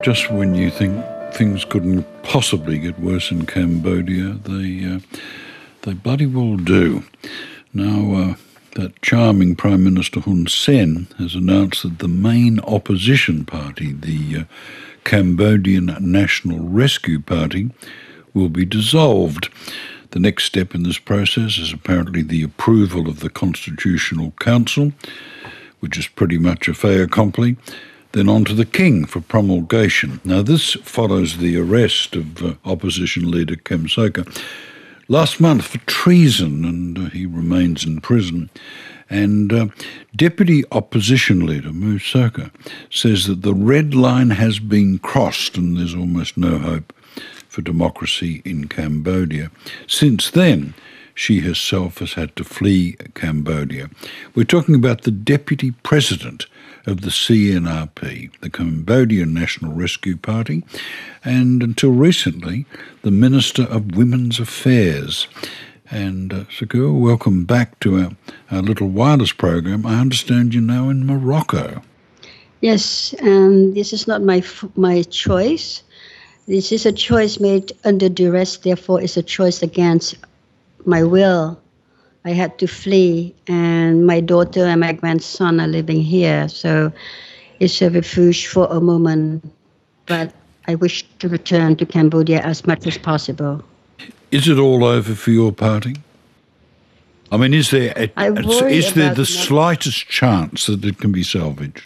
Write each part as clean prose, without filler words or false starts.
Just when you think things couldn't possibly get worse in Cambodia, they bloody well do. Now, that charming Prime Minister Hun Sen has announced that the main opposition party, the Cambodian National Rescue Party, will be dissolved. The next step in this process is apparently the approval of the Constitutional Council, which is pretty much a fait accompli, then on to the King for promulgation. Now, this follows the arrest of opposition leader Kem Sokha last month for treason, and he remains in prison. And Deputy Opposition Leader Mu Sokha says that the red line has been crossed and there's almost no hope for democracy in Cambodia. Since then, she herself has had to flee Cambodia. We're talking about the Deputy President of the CNRP, the Cambodian National Rescue Party, and until recently, the Minister of Women's Affairs. And Sokha, welcome back to our little wireless program. I understand you're now in Morocco. Yes, and this is not my choice. This is a choice made under duress, therefore it's a choice against my will. I had to flee, and my daughter and my grandson are living here, so it's a refuge for a moment. But I wish to return to Cambodia as much as possible. Is it all over for your party? I mean, is there the slightest chance that it can be salvaged?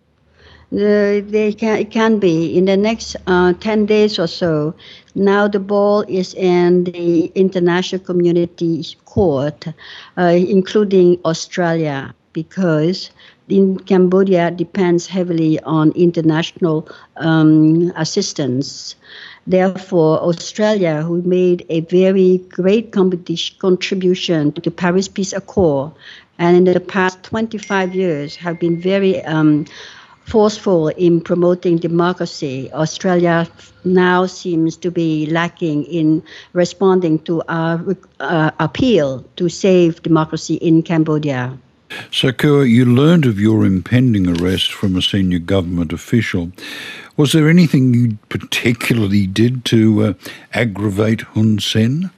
It can be in the next 10 days or so. Now the ball is in the international community court, including Australia, because in Cambodia depends heavily on international assistance. Therefore, Australia, who made a very great contribution to the Paris Peace Accord, and in the past 25 years have been very forceful in promoting democracy, Australia now seems to be lacking in responding to our appeal to save democracy in Cambodia. Sokha, you learned of your impending arrest from a senior government official. Was there anything you particularly did to aggravate Hun Sen?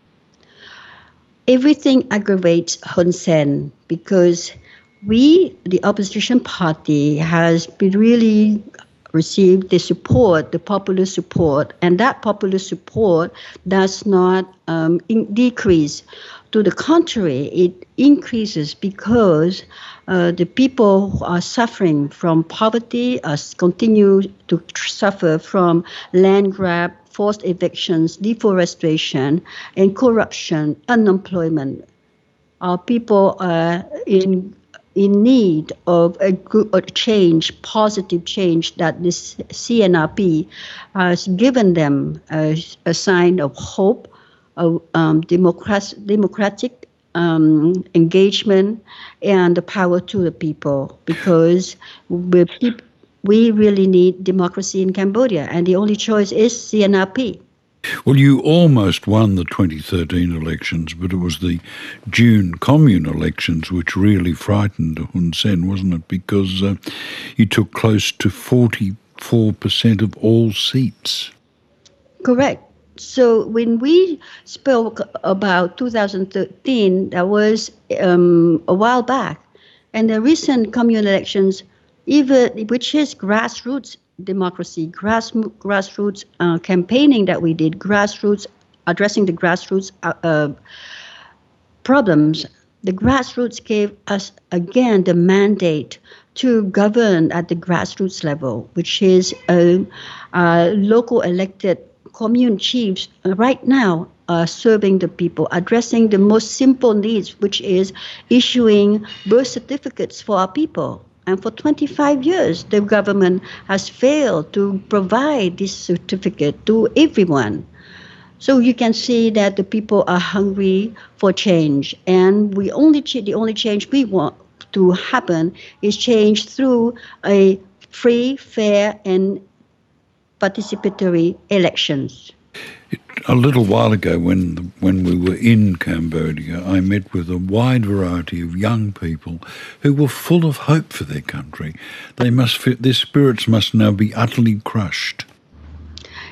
Everything aggravates Hun Sen because we, the opposition party, has been really received the support, the popular support, and that popular support does not decrease. To the contrary, it increases because the people who are suffering from poverty continue to suffer from land grab, forced evictions, deforestation, and corruption, unemployment. Our people are in need of a change, positive change, that this CNRP has given them a sign of hope, of democratic engagement, and the power to the people, because we really need democracy in Cambodia, and the only choice is CNRP. Well, you almost won the 2013 elections, but it was the June commune elections which really frightened Hun Sen, wasn't it? Because you took close to 44% of all seats. Correct. So when we spoke about 2013, that was a while back. And the recent commune elections, which is grassroots democracy, grassroots campaigning that we did, addressing the grassroots problems. The grassroots gave us again the mandate to govern at the grassroots level, which is local elected commune chiefs right now serving the people, addressing the most simple needs, which is issuing birth certificates for our people. And for 25 years, the government has failed to provide this certificate to everyone. So you can see that the people are hungry for change. And the only change we want to happen is change through a free, fair, and participatory elections. A little while ago, when we were in Cambodia, I met with a wide variety of young people who were full of hope for their country. Their spirits must now be utterly crushed.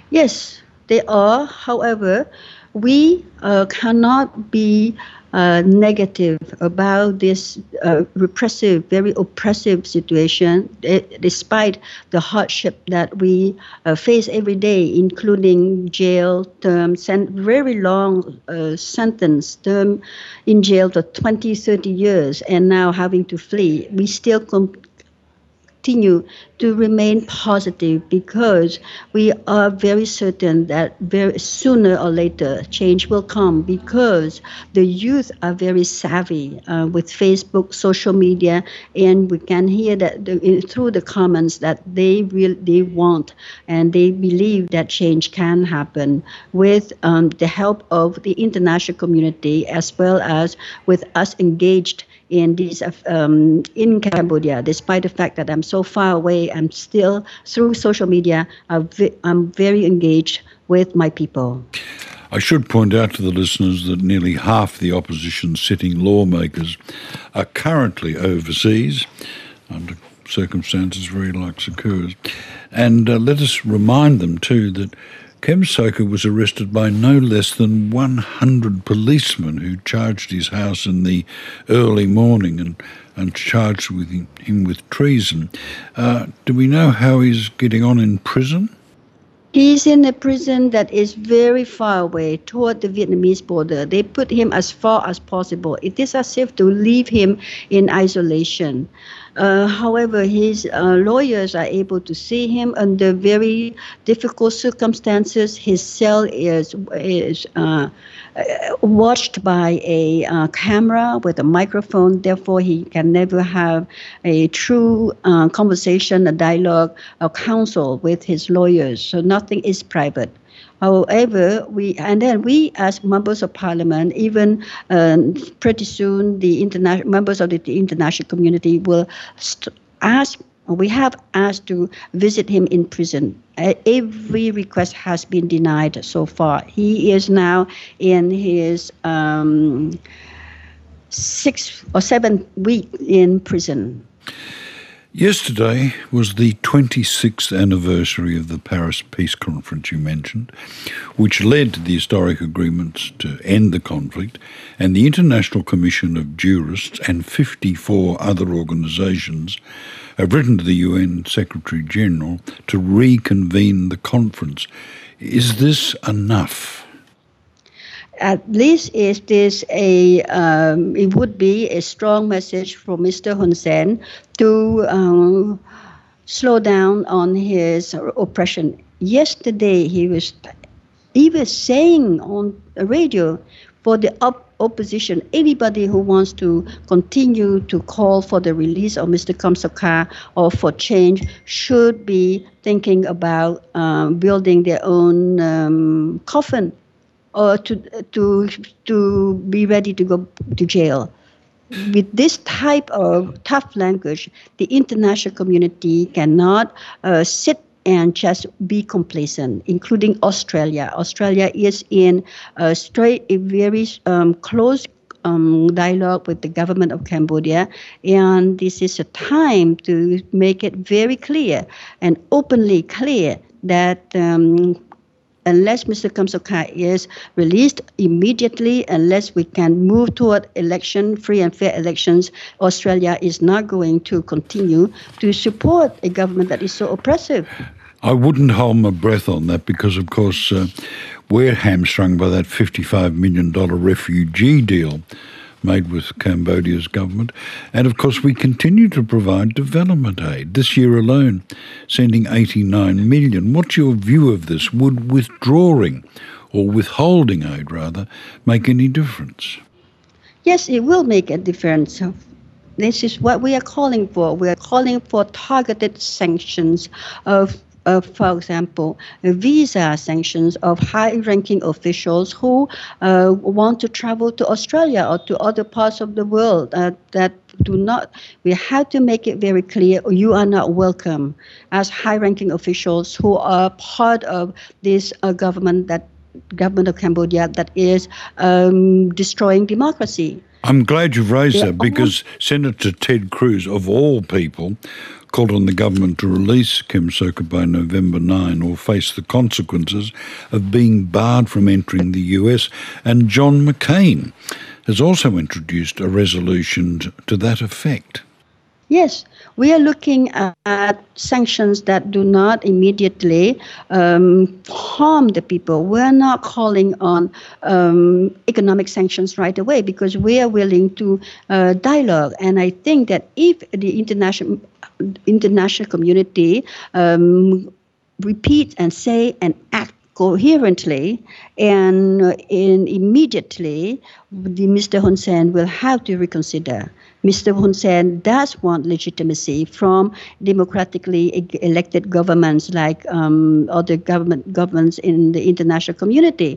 Yes, they are. However, we cannot be negative about this repressive, very oppressive situation, despite the hardship that we face every day, including jail terms and very long sentence term in jail for 20, 30 years, and now having to flee. We still continue to remain positive because we are very certain that very sooner or later change will come because the youth are very savvy with Facebook, social media, and we can hear that through the comments that they want and they believe that change can happen with the help of the international community as well as with us engaged in Cambodia. Despite the fact that I'm so far away, I'm still through social media. I'm very engaged with my people. I should point out to the listeners that nearly half the opposition's sitting lawmakers are currently overseas under circumstances very like Sukua's. And let us remind them too that Kem Sokha was arrested by no less than 100 policemen who charged his house in the early morning and charged with him with treason. Do we know how he's getting on in prison? He's in a prison that is very far away toward the Vietnamese border. They put him as far as possible. It is as if to leave him in isolation. However, his lawyers are able to see him under very difficult circumstances. His cell is watched by a camera with a microphone. Therefore, he can never have a true conversation, a dialogue, a counsel with his lawyers. So nothing is private. However, we as members of parliament, even pretty soon, the members of the international community will ask. We have asked to visit him in prison. Every request has been denied so far. He is now in his 6th or 7th week in prison. Yesterday was the 26th anniversary of the Paris Peace Conference you mentioned, which led to the historic agreements to end the conflict, and the International Commission of Jurists and 54 other organisations have written to the UN Secretary-General to reconvene the conference. Is this enough? At least it would be a strong message from Mr. Hun Sen to slow down on his oppression. Yesterday, he was even saying on the radio for the opposition, anybody who wants to continue to call for the release of Mr. Kem Sokha or for change should be thinking about building their own coffin or to be ready to go to jail. With this type of tough language, the international community cannot sit and just be complacent, including Australia. Australia is in a very close dialogue with the government of Cambodia, and this is a time to make it very clear and openly clear that unless Mr. Kem Sokha is released immediately, unless we can move toward free and fair elections, Australia is not going to continue to support a government that is so oppressive. I wouldn't hold my breath on that because, of course, we're hamstrung by that $55 million refugee deal made with Cambodia's government. And, of course, we continue to provide development aid. This year alone, sending $89 million. What's your view of this? Would withdrawing, or withholding aid, rather, make any difference? Yes, it will make a difference. This is what we are calling for. We are calling for targeted sanctions of for example, visa sanctions of high-ranking officials who want to travel to Australia or to other parts of the world that do not. We have to make it very clear you are not welcome as high-ranking officials who are part of this government of Cambodia that is destroying democracy. I'm glad you've raised that, because Senator Ted Cruz, of all people, called on the government to release Kem Sokha by November 9 or face the consequences of being barred from entering the US. And John McCain has also introduced a resolution to that effect. Yes, we are looking at sanctions that do not immediately harm the people. We're not calling on economic sanctions right away, because we are willing to dialogue. And I think that if the international community repeat and say and act coherently and immediately, Mr. Hun Sen will have to reconsider. Mr. Hun Sen does want legitimacy from democratically elected governments like other governments in the international community.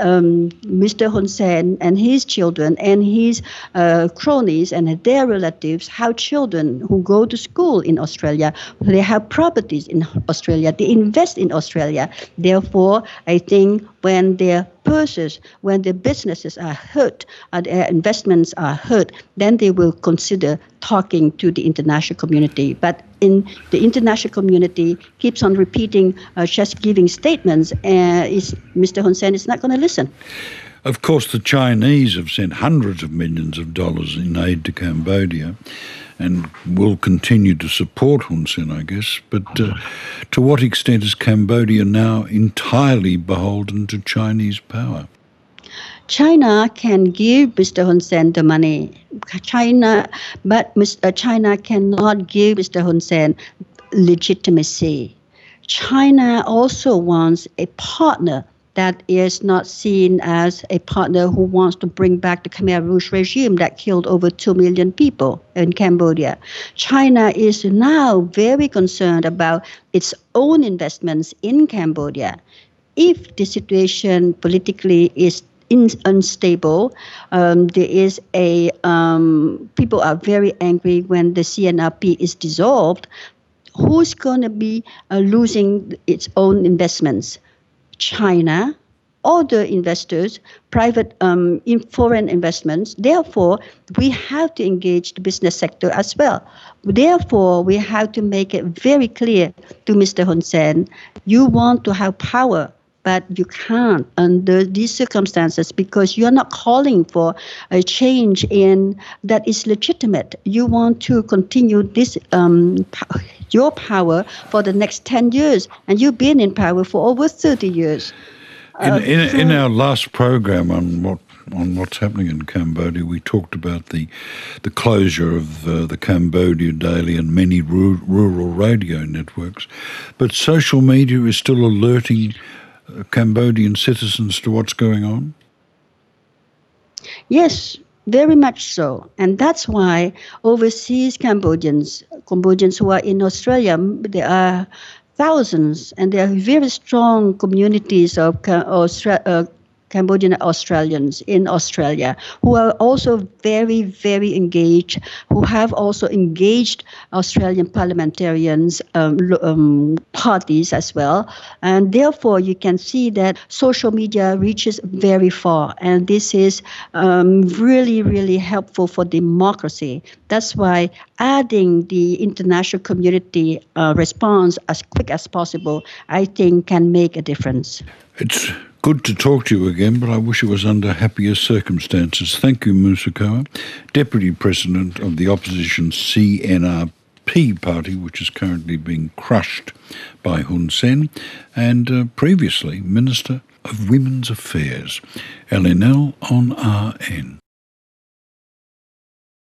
Mr. Hun Sen and his children and his cronies and their relatives have children who go to school in Australia. They have properties in Australia. They invest in Australia. Therefore, I think when their purses, when their businesses are hurt, their investments are hurt, then they will consider talking to the international community. But in the international community keeps on repeating, just giving statements, Mr. Hun Sen is not going to listen. Of course, the Chinese have sent hundreds of millions of dollars in aid to Cambodia and will continue to support Hun Sen, I guess. But to what extent is Cambodia now entirely beholden to Chinese power? China can give Mr. Hun Sen the money. China cannot give Mr. Hun Sen legitimacy. China also wants a partner that is not seen as a partner who wants to bring back the Khmer Rouge regime that killed over 2 million people in Cambodia. China is now very concerned about its own investments in Cambodia. If the situation politically is unstable, there is people are very angry when the CNRP is dissolved. Who's going to be losing its own investments? China, other investors, private foreign investments. Therefore, we have to engage the business sector as well. Therefore, we have to make it very clear to Mr. Hun Sen, you want to have power, but you can't under these circumstances, because you're not calling for a change that is legitimate. You want to continue this your power for the next 10 years, and you've been in power for over 30 years. In our last program on what's happening in Cambodia, we talked about the closure of the Cambodia Daily and many rural radio networks, but social media is still alerting Cambodian citizens to what's going on? Yes, very much so. And that's why overseas Cambodians who are in Australia, there are thousands, and there are very strong communities of Cambodian Australians in Australia who are also very, very engaged, who have also engaged Australian parliamentarians, parties as well. And therefore, you can see that social media reaches very far. And this is really, really helpful for democracy. That's why adding the international community response as quick as possible, I think, can make a difference. It's good to talk to you again, but I wish it was under happier circumstances. Thank you, Musakawa, Deputy President of the opposition CNRP party, which is currently being crushed by Hun Sen, and previously Minister of Women's Affairs, LNL on RN.